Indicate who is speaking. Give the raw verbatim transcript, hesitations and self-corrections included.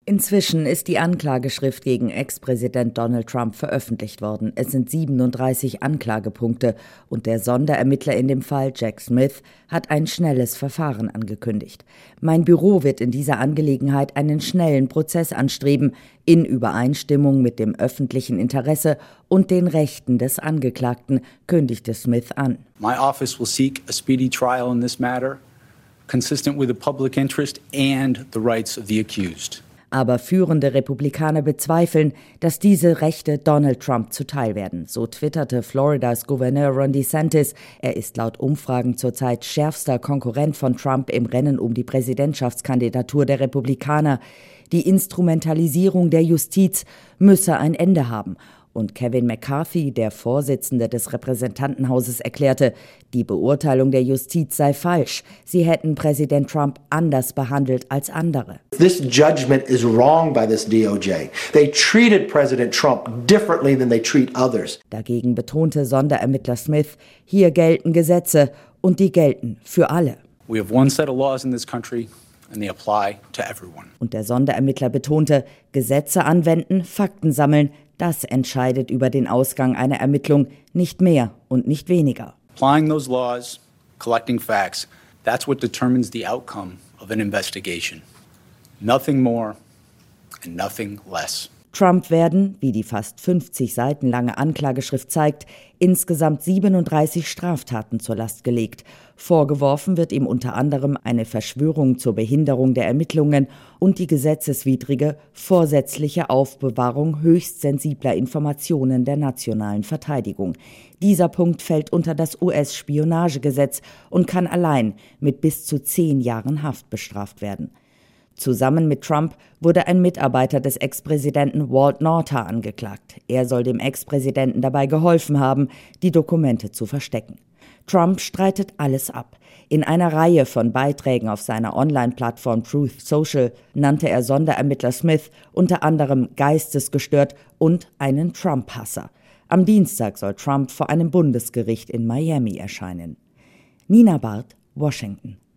Speaker 1: Inzwischen ist die Anklageschrift gegen Ex-Präsident Donald Trump veröffentlicht worden. Es sind siebenunddreißig Anklagepunkte und der Sonderermittler in dem Fall, Jack Smith, hat ein schnelles Verfahren angekündigt. Mein Büro wird in dieser Angelegenheit einen schnellen Prozess anstreben, in Übereinstimmung mit dem öffentlichen Interesse und den Rechten des Angeklagten, kündigte Smith an.
Speaker 2: My office will seek a speedy trial in this matter, consistent with the public interest and the rights of the accused.
Speaker 1: Aber führende Republikaner bezweifeln, dass diese Rechte Donald Trump zuteil werden. So twitterte Floridas Gouverneur Ron DeSantis, er ist laut Umfragen zurzeit schärfster Konkurrent von Trump im Rennen um die Präsidentschaftskandidatur der Republikaner. Die Instrumentalisierung der Justiz müsse ein Ende haben. Und Kevin McCarthy, der Vorsitzende des Repräsentantenhauses, erklärte, die Beurteilung der Justiz sei falsch. Sie hätten Präsident Trump anders behandelt als andere.
Speaker 3: This judgment is wrong by this D O J. They treated President Trump differently than they treat others.
Speaker 1: Dagegen betonte Sonderermittler Smith, hier gelten Gesetze und die gelten für alle.
Speaker 2: We have one set of laws in this country and they apply to everyone.
Speaker 1: Und der Sonderermittler betonte, Gesetze anwenden, Fakten sammeln, das entscheidet über den Ausgang einer Ermittlung, nicht mehr und nicht weniger.
Speaker 2: Applying those laws, collecting facts, that's what determines the outcome of an investigation. Nothing more and nothing less.
Speaker 1: Trump werden, wie die fast fünfzig Seiten lange Anklageschrift zeigt, insgesamt siebenunddreißig Straftaten zur Last gelegt. Vorgeworfen wird ihm unter anderem eine Verschwörung zur Behinderung der Ermittlungen und die gesetzeswidrige vorsätzliche Aufbewahrung höchst sensibler Informationen der nationalen Verteidigung. Dieser Punkt fällt unter das U S-Spionagegesetz und kann allein mit bis zu zehn Jahren Haft bestraft werden. Zusammen mit Trump wurde ein Mitarbeiter des Ex-Präsidenten Walt Nauta angeklagt. Er soll dem Ex-Präsidenten dabei geholfen haben, die Dokumente zu verstecken. Trump streitet alles ab. In einer Reihe von Beiträgen auf seiner Online-Plattform Truth Social nannte er Sonderermittler Smith unter anderem geistesgestört und einen Trump-Hasser. Am Dienstag soll Trump vor einem Bundesgericht in Miami erscheinen. Nina Barth, Washington.